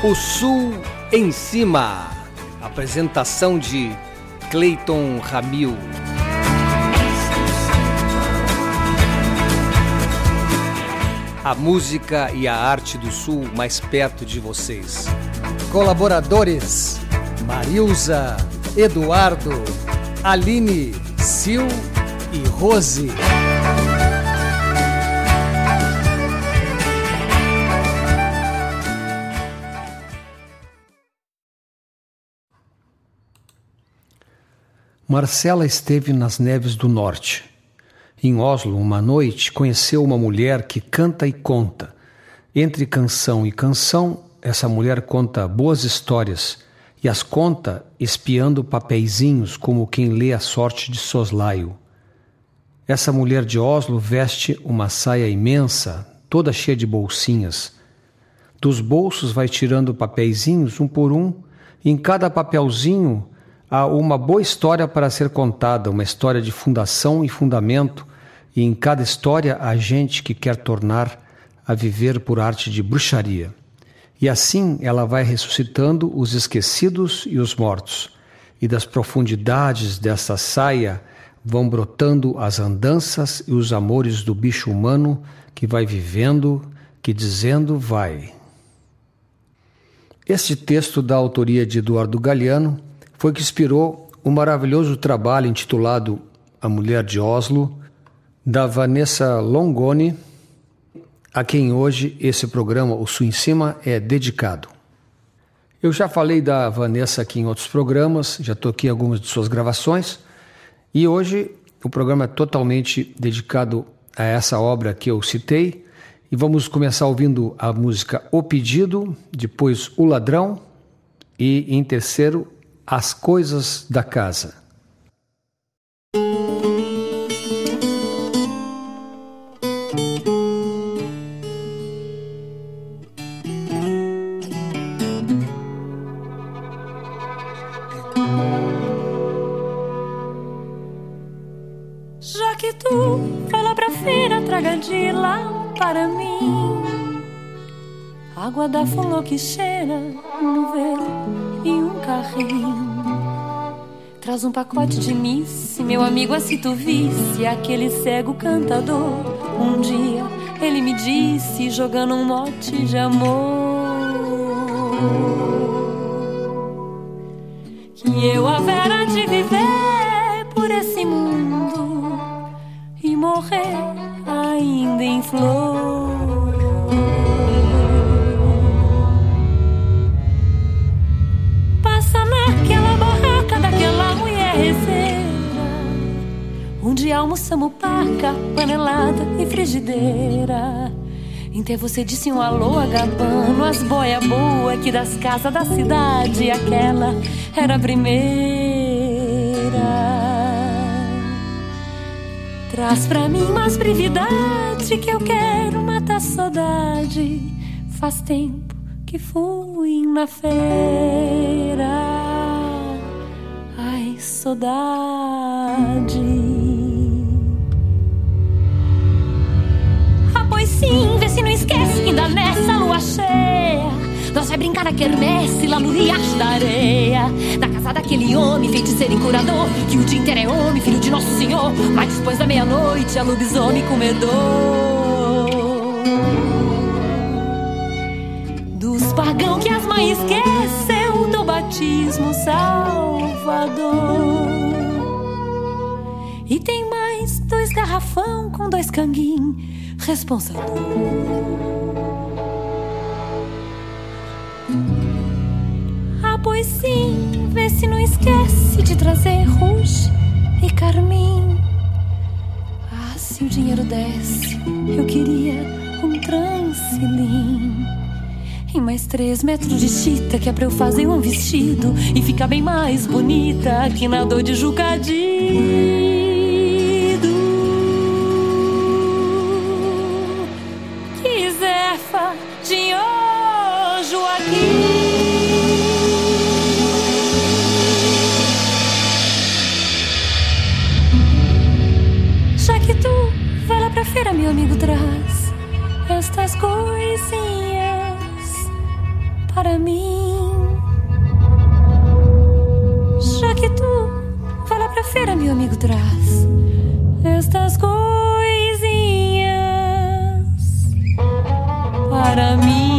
O Sul em Cima. Apresentação de Cleiton Ramil. A música e a arte do Sul mais perto de vocês. Colaboradores: Marilza, Eduardo, Aline, Sil e Rose. Marcela esteve nas neves do norte. Em Oslo, uma noite, conheceu uma mulher que canta e conta. Entre canção e canção, essa mulher conta boas histórias e as conta espiando papeizinhos como quem lê a sorte de soslaio. Essa mulher de Oslo veste uma saia imensa, toda cheia de bolsinhas. Dos bolsos vai tirando papeizinhos um por um, e em cada papelzinho há uma boa história para ser contada, uma história de fundação e fundamento, e em cada história há gente que quer tornar a viver por arte de bruxaria. E assim ela vai ressuscitando os esquecidos e os mortos, e das profundidades dessa saia vão brotando as andanças e os amores do bicho humano que vai vivendo, que dizendo vai. Este texto da autoria de Eduardo Galeano foi que inspirou o maravilhoso trabalho intitulado A Mulher de Oslo, da Vanessa Longoni, a quem hoje esse programa, O Sul em Cima, é dedicado. Eu já falei da Vanessa aqui em outros programas, já toquei algumas de suas gravações, e hoje o programa é totalmente dedicado a essa obra que eu citei, e vamos começar ouvindo a música O Pedido, depois O Ladrão, e em terceiro, As Coisas da Casa. Já que tu vai lá pra feira, traga de lá para mim água da flor que cheira no verão e um carrinho. Traz um pacote de nice, meu amigo, assim tu visse aquele cego cantador. Um dia ele me disse, jogando um mote de amor, que eu havera de viver por esse mundo e morrer ainda em flor. Naquela barraca daquela mulher rezeira, onde almoçamos paca, panelada e frigideira. Então você disse um alô agabando as boia boa que das casas da cidade aquela era a primeira. Traz pra mim mais brevidade que eu quero matar saudade. Faz tempo que fui na feira. Ai, saudade. Ah, pois sim, vê se não esquece que ainda nessa lua cheia nós vai brincar na quermesse lá no riacho da areia, na casa daquele homem feiticeiro e curador, que o dia inteiro é homem, filho de Nosso Senhor, mas depois da meia-noite é lobisomem comedor. Dos pagão que as mães esqueceu do batismo salvador. E tem mais 2 garrafão com 2 canguinhos responsador. Ah, pois sim, vê se não esquece de trazer rouge e carmim. Ah, se o dinheiro desse, eu queria um transilim e mais 3 metros de chita, que é pra eu fazer um vestido e ficar bem mais bonita que na dor de Jucadido. Que Zefa de Joaquim. Já que tu vai lá pra feira, meu amigo, traz estas coisinhas para mim. Já que tu vai lá pra feira, meu amigo, traz estas coisinhas para mim.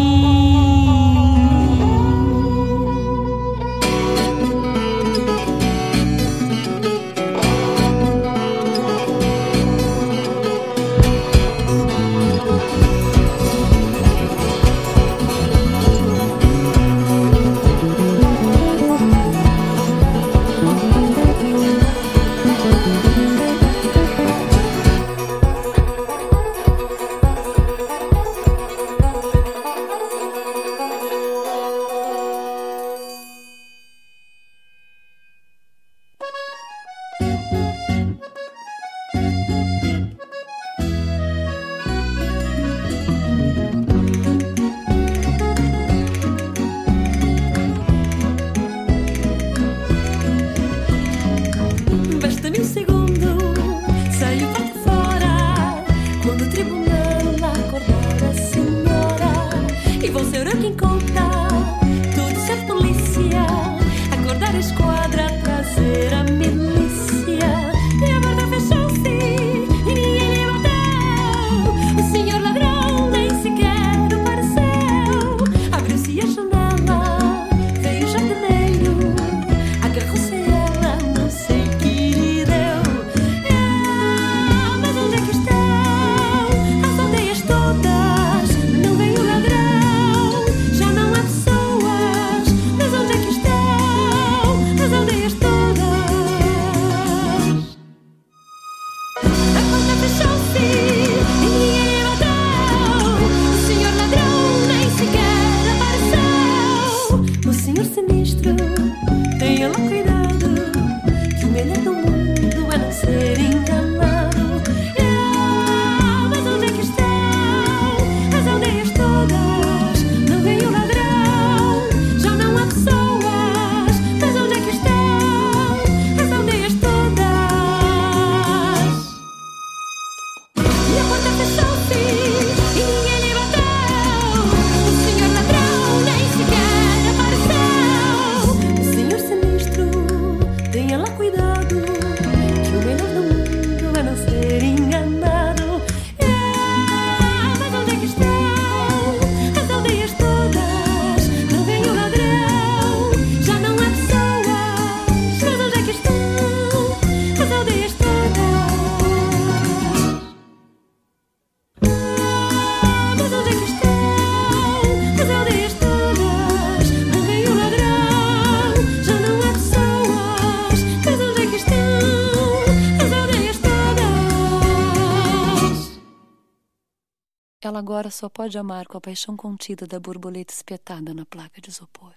Ela agora só pode amar com a paixão contida da borboleta espetada na placa de isopor.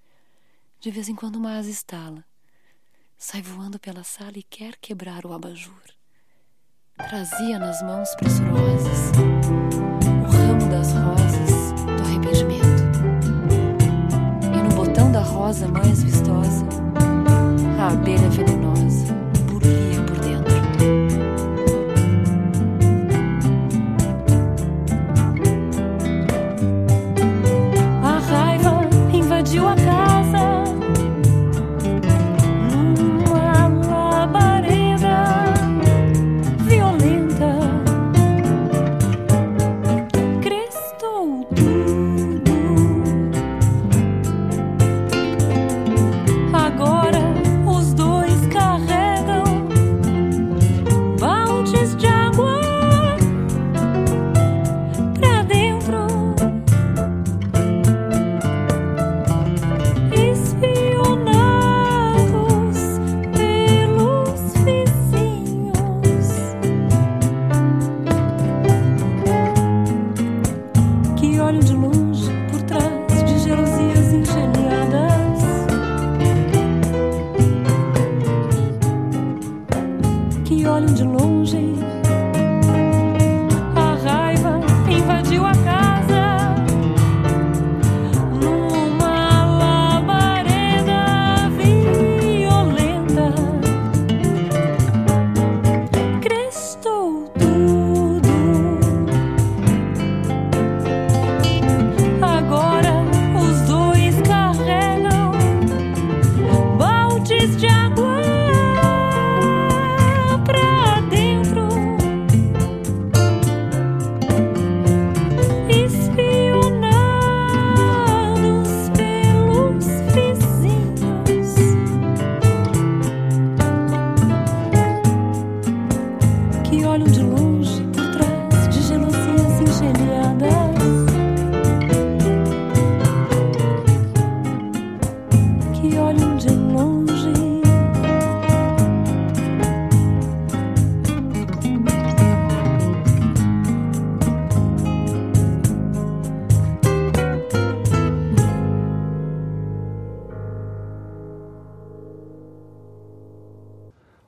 De vez em quando uma asa estala, sai voando pela sala e quer quebrar o abajur. Trazia nas mãos pressurosas o ramo das rosas do arrependimento. E no botão da rosa mais vistosa, a abelha venenosa bulia por dentro. Invadiu a casa numa labareda violenta, crestou tudo. Agora os dois carregam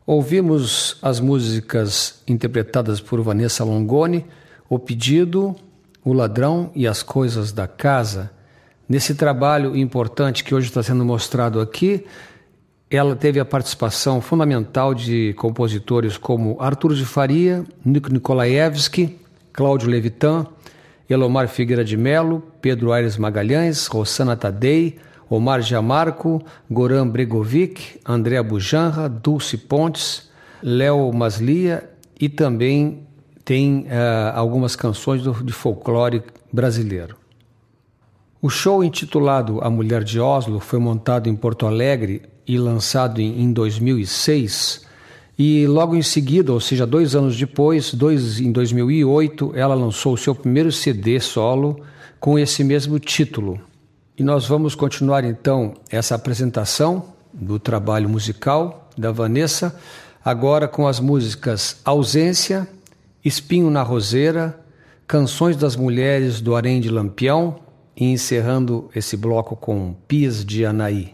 Ouvimos as músicas interpretadas por Vanessa Longoni, O Pedido, O Ladrão e As Coisas da Casa. Nesse trabalho importante que hoje está sendo mostrado aqui, ela teve a participação fundamental de compositores como Arthur de Faria, Nico Nikolaevski, Cláudio Levitan, Elomar Figueira de Melo, Pedro Aires Magalhães, Rossana Tadei, Omar Giamarco, Goran Bregovic, André Bujanra, Dulce Pontes, Léo Maslia e também tem algumas canções de folclore brasileiro. O show intitulado A Mulher de Oslo foi montado em Porto Alegre e lançado em 2006 e logo em seguida, ou seja, 2 anos depois, em 2008, ela lançou o seu primeiro CD solo com esse mesmo título. E nós vamos continuar então essa apresentação do trabalho musical da Vanessa, agora com as músicas Ausência, Espinho na Roseira, Canções das Mulheres do Harém de Lampião e encerrando esse bloco com Pias de Anaí.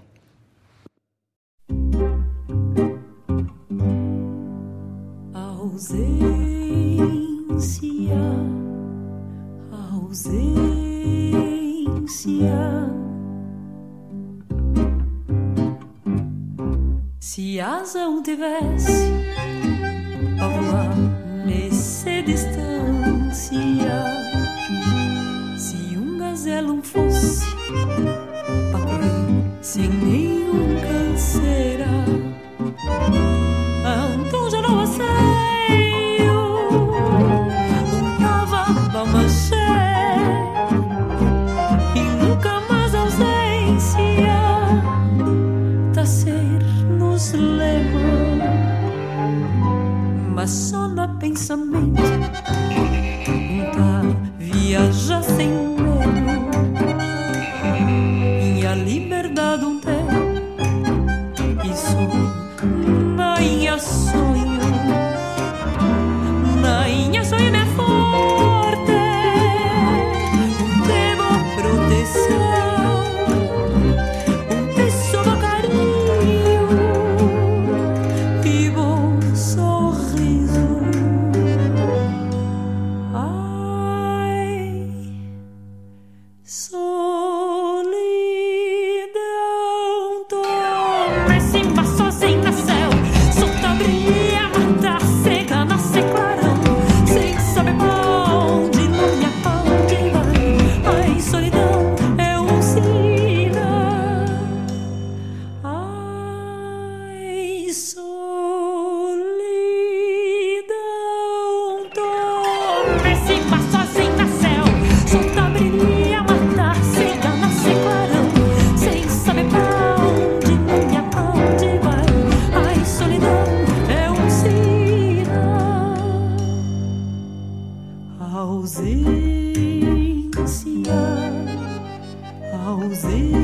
Ausência, ausência. Se asa não tivesse pra voar nessa distância, se gazelo não fosse pra correr sem nenhum canseira, então já não asseio tava da manchê. Mas só no pensamento viaja sem medo e a liberdade tem isso nainha sonho é forte, temo proteção, peço do carinho e bom sorriso. Solidão, toma cima sozinho no céu, solta brilha, mata seca, nasce clarão, sem saber pra onde, não me aponte vai. Ai, solidão é sinal. Ai, solidão, toma cima sozinho no céu, solta brilha, mata seca, nasce clarão, sem saber pra onde, não me aponte vai. Ai, solidão é sinal. Ausência, ausência.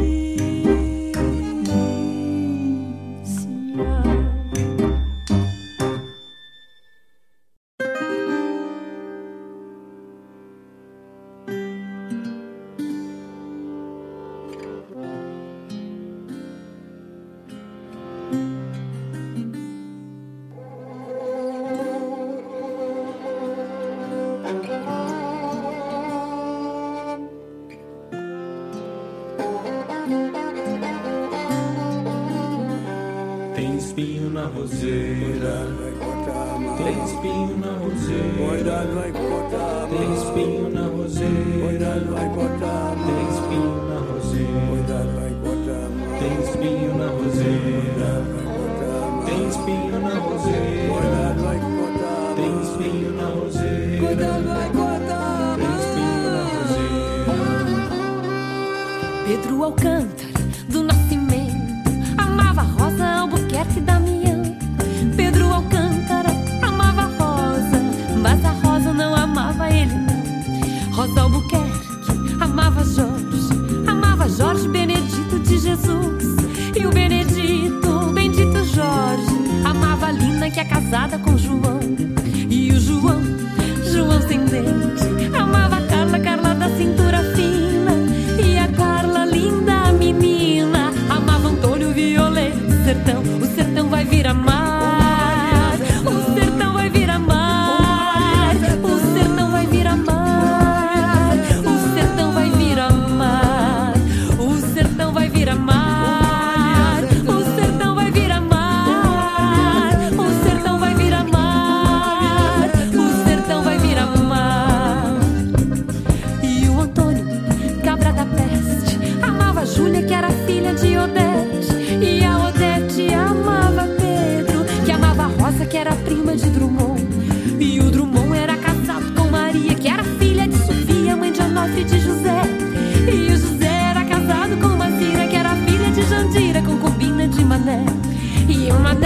Tem espinho na roseira, tem espinho na roseira, tem espinho na roseira, tem espinho na roseira, tem espinho na roseira, tem espinho na roseira, tem espinho na roseira, tem espinho na roseira. Pedro Alcântara do Nascimento amava Rosa Albuquerque Damião. Pedro Alcântara amava Rosa, mas a Rosa não amava ele não. Rosa Albuquerque amava Jorge Benedito de Jesus. E o Benedito, bendito Jorge, amava a Lina que é casada com João. E o João sem dente, amava a Carla da cintura fina. E a Carla, linda menina, amava Antônio Violeta do sertão. O sertão vai vir amar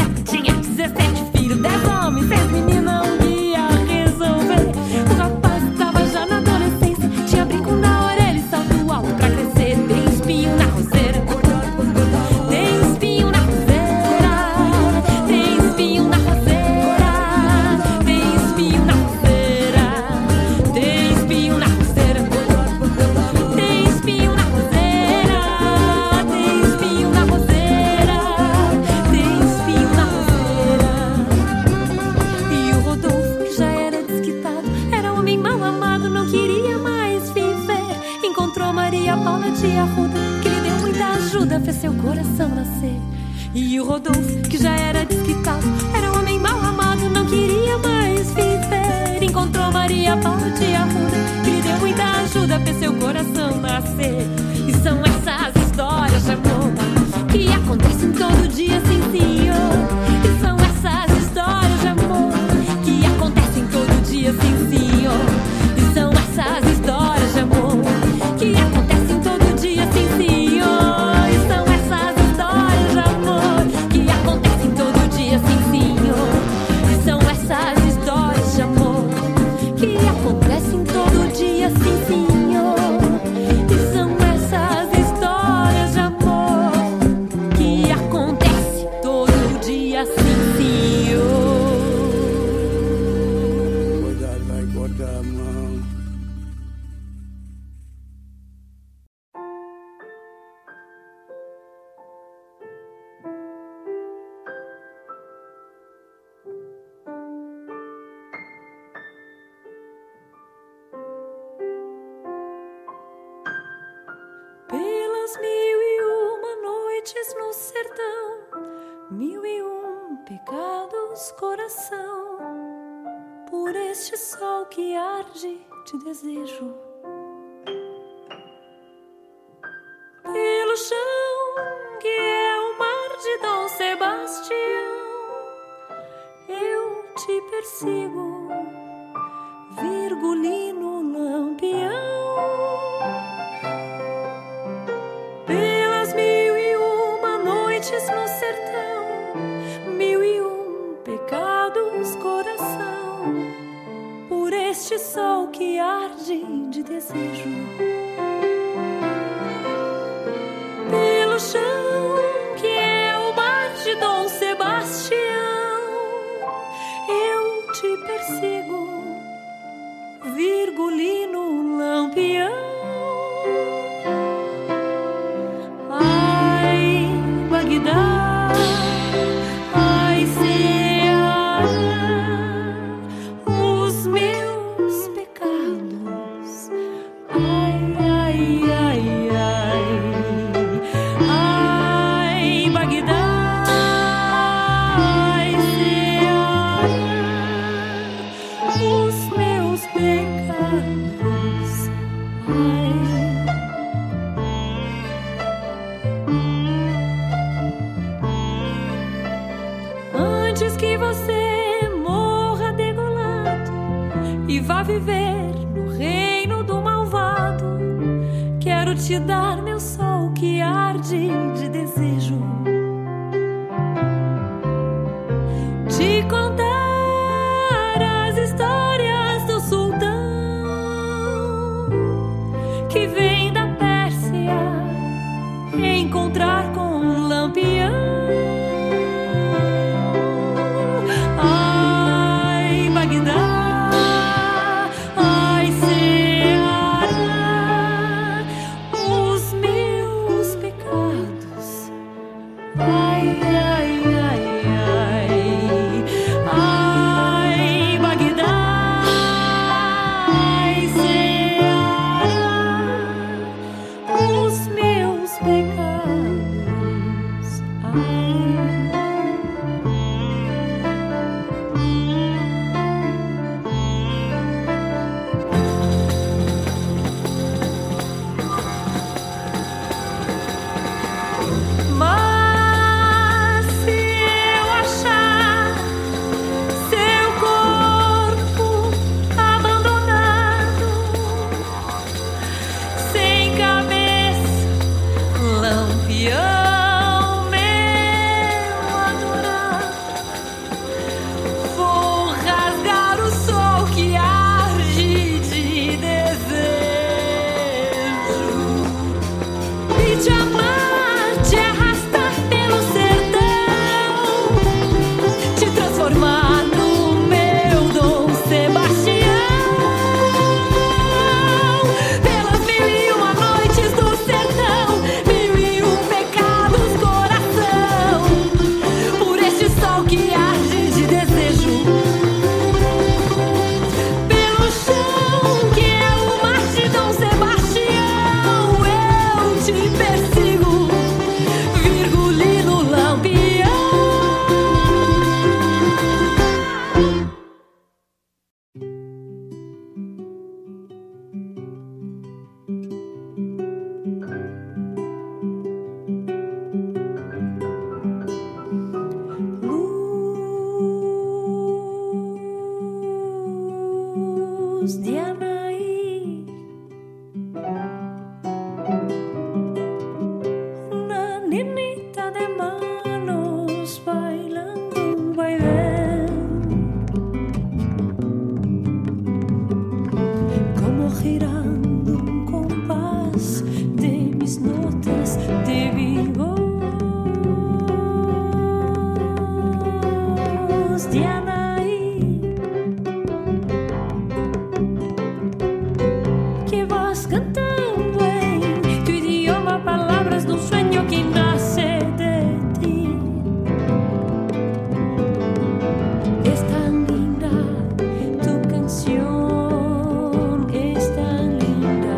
José tinha 17 filhos, 10 homens, 6 meninas, um dia resolver. O rapaz estava já na adolescência, tinha brinco na orelha e salto alto pra crescer. Tem espinho na roseira, tem espinho na roseira, tem espinho na roseira, tem espinho na roseira, tem espinho na roseira, tem espinho na roseira, tem espinho na roseira, tem espinho na roseira. E o Rodolfo, que já era desquitado, era homem mal amado, não queria mais viver. Encontrou Maria Paula, tia Ruda, que lhe deu muita ajuda, fez seu coração nascer. E o Rodolfo, que já era desquitado, era homem mal amado, não queria mais viver. Encontrou Maria Paula, tia Ruda, que lhe deu muita ajuda, fez seu coração nascer. E são essas histórias de amor que acontecem todo dia, sim, senhor. E são essas histórias de amor que acontecem todo dia, sim, senhor. E são essas histórias de amor que acontecem todo dia, sim, senhor. E são essas histórias de amor que acontecem todo dia, sim, senhor. E são essas histórias de amor que acontecem todo dia, sim, senhor. E são essas histórias de amor que acontecem todo dia, sim, senhor. Pelas 1001 noites no sertão, 1001 pecados, coração, por este sol que arde de desejo. Pelo chão que é o mar de Dom Sebastião, eu te persigo, Virgulino Lampião. Pelas 1001 noites no sertão, 1001 pecados, coração, por este sol que arde de desejo. Pelo chão que é o mar de Dom Sebastião, eu te persigo, Virgulino Lampião. Ai, Bagdá, ai, Ceará, os meus pecados. Ai, ai, ai, ai, ai, Bagdá, ai, Ceará, os meus pecados. Ai. Antes que você morra degolado e vá viver no reino do malvado, quero te dar meu sol que arde de desejo, te contar as histórias do sultão que vem da Pérsia encontrar com um lampião. Ai, ai, ai, ai, de Anaí. Una niñita de manos bailando un vaivén, como girando un compás de mis notas de vivo. De Anaí, que vas cantando en tu idioma palabras de un sueño que nace de ti. Es tan linda tu canción, es tan linda.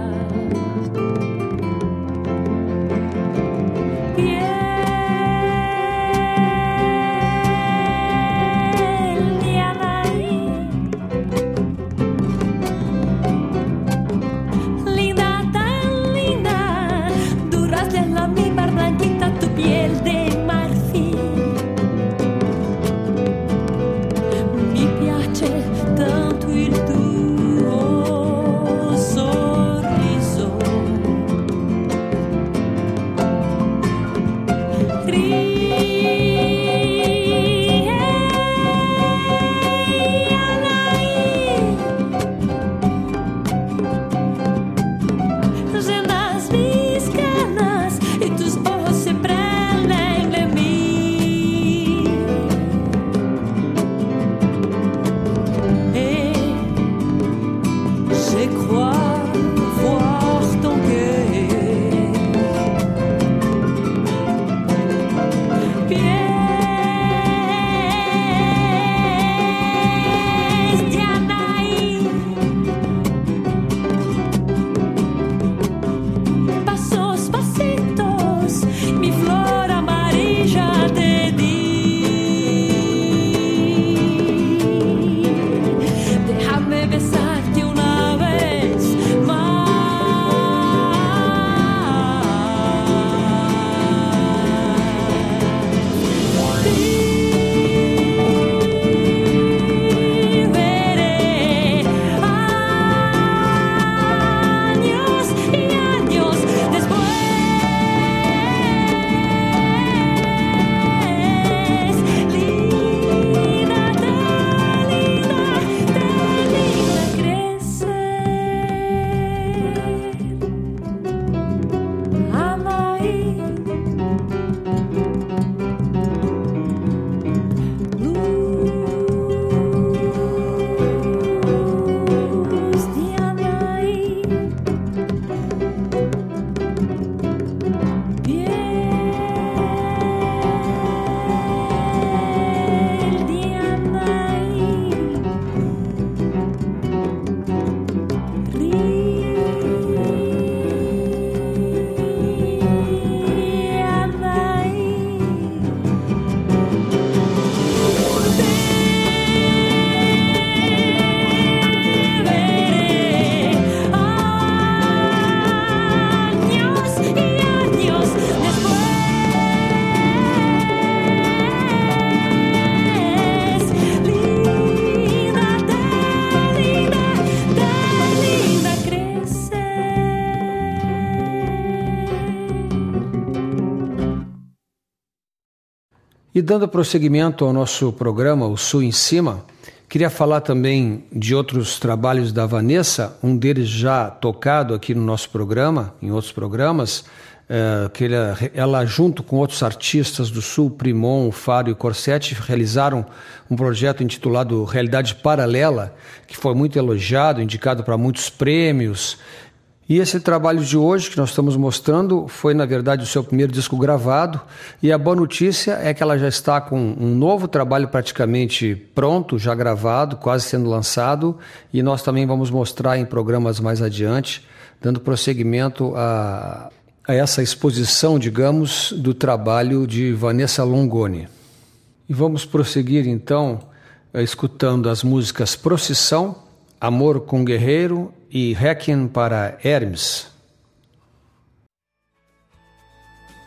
E dando prosseguimento ao nosso programa, o Sul em Cima, queria falar também de outros trabalhos da Vanessa, um deles já tocado aqui no nosso programa, em outros programas, que ela junto com outros artistas do Sul, Primon, Fário e Corsetti, realizaram um projeto intitulado Realidade Paralela, que foi muito elogiado, indicado para muitos prêmios. E esse trabalho de hoje que nós estamos mostrando foi, na verdade, o seu primeiro disco gravado, e a boa notícia é que ela já está com um novo trabalho praticamente pronto, já gravado, quase sendo lançado, e nós também vamos mostrar em programas mais adiante, dando prosseguimento a essa exposição, digamos, do trabalho de Vanessa Longoni. E vamos prosseguir, então, escutando as músicas Procissão, Amor com Guerreiro e Requiem para Hermes.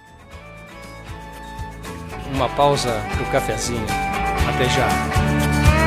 Uma pausa para o cafezinho. Até já.